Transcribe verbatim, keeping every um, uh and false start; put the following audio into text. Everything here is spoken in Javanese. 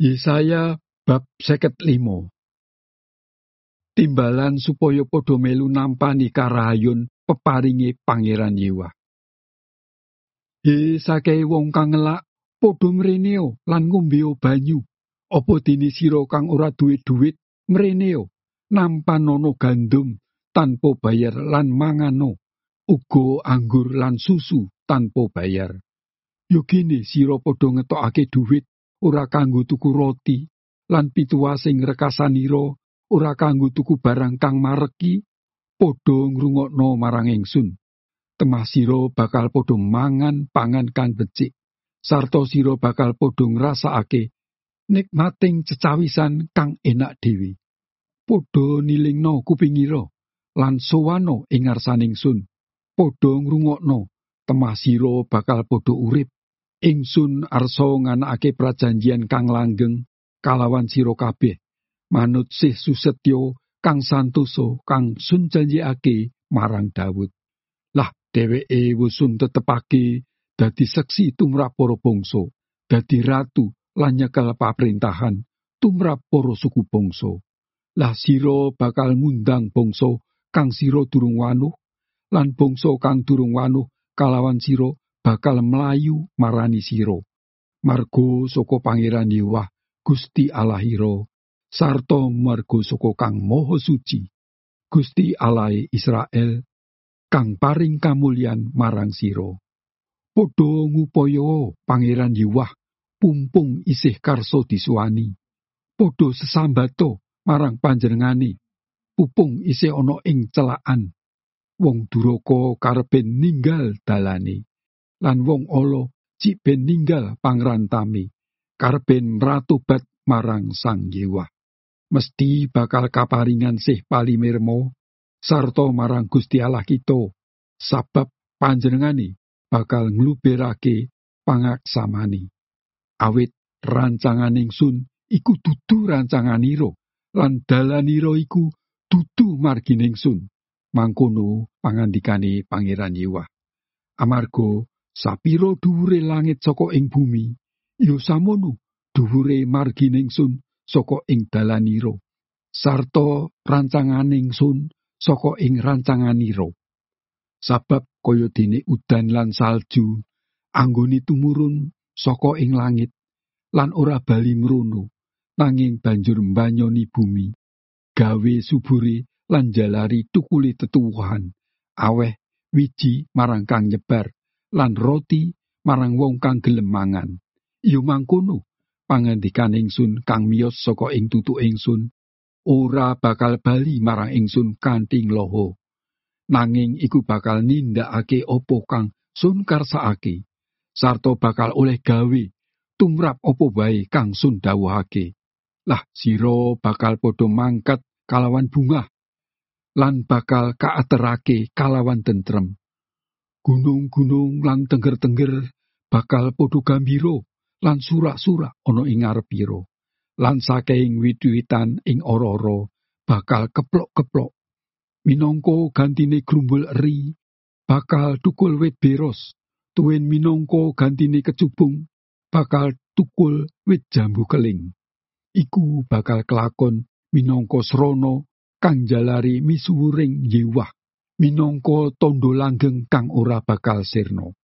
Yesaya bab seket limo. Timbalan supaya padha melu nampani karahayun peparinge Pangeran Yewah. He sakehe wong kang ngelak padha mreneo lan ngombeo banyu. Apa dene sira kang ora duwe dhuwit mreneo nampanono gandum tanpa bayar lan mangano uga anggur lan susu tanpa bayar. Yo kene sira padha ngetokake dhuwit ora kanggo tuku roti lan pituwa sing rekasanira ora kanggo tuku barang kang mareki, padha ngrungokno marang ingsun. Temah sira bakal padha mangan pangan kang becik, sarta sira bakal padha ngrasakake nikmating cecawisan kang enak dhewe. Padha nilingno kupingira lan sowano ing ngarsaning ingsun. Padha ngrungokno, temah sira bakal padha urip. Ingsun arsa nganakake prajanjian kang langgeng kalawan sira kabeh. Manut sih susetyo kang santosa kang sun janjikake marang Daud. Lah dheweke wis sun tetepake dadi seksi tumrap para bangsa, dadi ratu lan nyekel paprintahan tumrap para suku bangsa. Lah sira bakal ngundang bangsa kang sira durung wanuh, lan bangsa kang durung wanuh kalawan sira bakal mlayu marani sira. Margo saka Pangeran Yewah Gusti Allahira, sarta margo saka Kang Maha Suci, Gusti Allah Israel, kang paring kamulyan marang sira. Padha ngupaya Pangeran Yewah pumpung isih karsa disuwani. Padha sesambato marang panjenengane, pupung isih ana ing celakan. Wong duraka karepen ninggal dalane, lan wong ala cik ben ninggal pangrantame, karepen mratobat marang Sang Yewah. Mesti bakal kaparingan sih palimirmo sarta marang Gusti Allah kita, sabab panjenengane bakal ngluberake pangaksamane. Awit rancangan ingsun iku dudu rancanganira, lan dalanira iku dudu margine ingsun. Mangkono pangandikane Pangeran Yewah. Amarga sapira dhuwure langit saka ing bumi, ya samono dhuwure margine ingsun saka ing dalanira, sarta rancangan ingsun saka ing rancanganira. Sabab kaya dene udan lan salju anggone tumurun saka ing langit lan ora bali mrono, nanging banjur mbanyoni bumi, gawe subure lan jalari tukule tetuwuhan, aweh wiji marang kang nyebar, lan roti marang wong kang gelem mangan. Ya mangkono pangandikan ingsun kang miyos saka ing tutuk ingsun ora bakal bali marang ingsun kanthi ngloho, nanging iku bakal nindakake apa kang sun karsakake, sarta bakal oleh gawe tumrap apa wae kang sun dawuhake. Lah sira bakal padha mangkat kalawan bungah, lan bakal kaaterake kalawan tentrem. Gunung-gunung lan tengger-tengger bakal padha gambira lan surak-surak ana ing ngarepira, lan saking wit-witan ing ora-ora bakal keplok-keplok. Minangka gantine grumbul eri bakal tukul wit beros, tuwin minangka gantine kecubung bakal tukul wit jambu keling. Iku bakal kelakon minangka srana kang jalari misuwuring Yewah, minangka tandha langgeng kang ora bakal sirna.